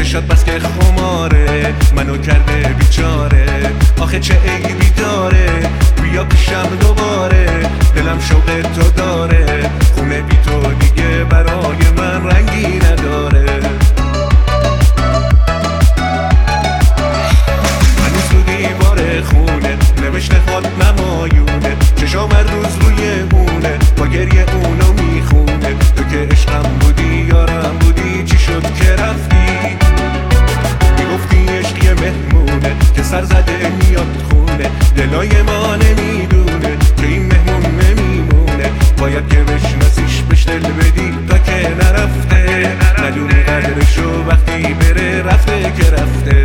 چشات بس که خماره منو کرده بیچاره. آخه چه عیبی داره بیا پیشم دوباره، دلم شوق تو داره، خونه بی تو دیگه برای من رنگی نداره. هنوز رو دیوار خونه نوشته خود نمایونه، چشام هر روز روی اونه با گریه اونو میخونه. تو که عشقم بودی یارم بودی چی شد که رفتی؟ میگفتی عشق یه مهمونه که سر زده میاد خونه، دلای ما نمیدونه که این مهمون نمیمونه. باید که بشناسیش بهش دل بدی تا که نرفته، ندونی قدرشو وقتی بره رفته که رفته.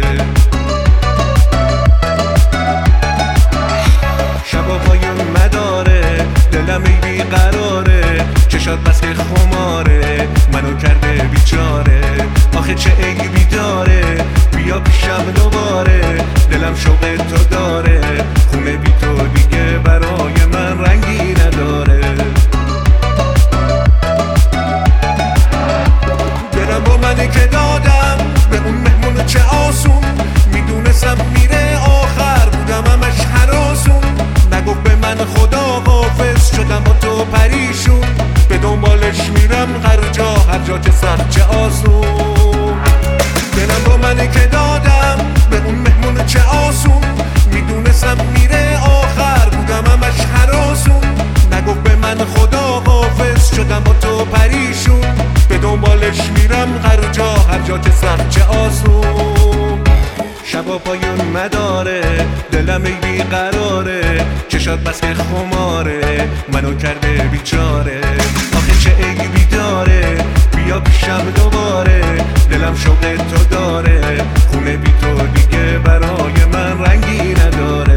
شبا پایون مداره دلم ای بیقراره، چشات بس که خماره منو کرده بیچاره. آخه چه عیبی داره بیا پیشم دوباره، دلم شوق تو داره، خونه بی تو دیگه برای من رنگی نداره. دلم با منی که دادم به اون مهمون چه آسون، میدونستم میره آخر بودم همش هراسون. نگفت به من خدا حافظ شدم با تو پریشون، به دنبالش میرم هر جا که سخت چه آسون. دلم با منی که دادم به اون مهمون چه آسون، میدونستم میره آخر بودم همش هراسون. نگفت به من خدا حافظ شدم با تو پریشون، به دنبالش میرم هر جا که سخت چه آسون. شبا پایون مداره دلم ای بیقراره، چشات بس که خماره منو کرده بیچاره. آخه چه عیبی داره بیا پیشم دوباره، دلم شوق تو داره، خونه بی تو دیگه برای من رنگی نداره.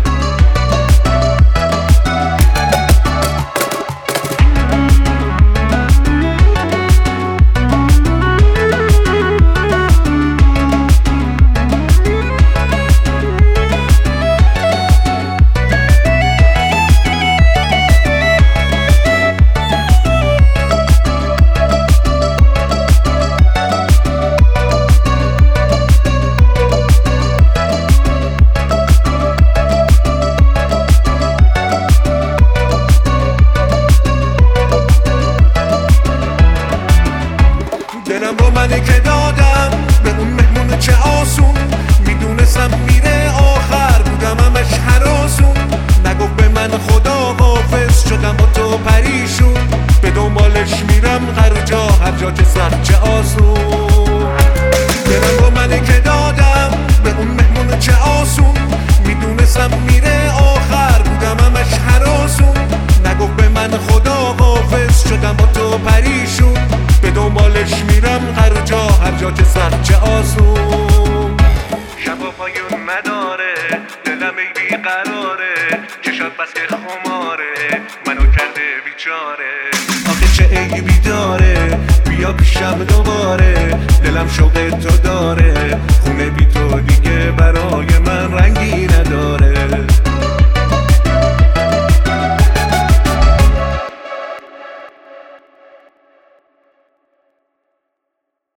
دلم با منی که دادم به اون مهمون چه آسون، میدونستم میره آخر بودم همش هراسون. نگفت به من خدا حافظ شدم با تو پریشون، به دنبالش میرم هر جا که سخت چه آسون. دلم با منی که دادم به اون مهمون چه آسون، میدونستم میره آخر بودم همش هراسون. نگفت به من خدا حافظ شدم با تو پریشون، به دنبالش میرم هر جا که سخت چه آسون. شبا پایون مداره دلم ای بیقراره، چشات بس که خماره منو کرده بیچاره. آخه چه عیبی داره بیا پیشم دوباره، دلم شوق تو داره، خونه بی تو دیگه برای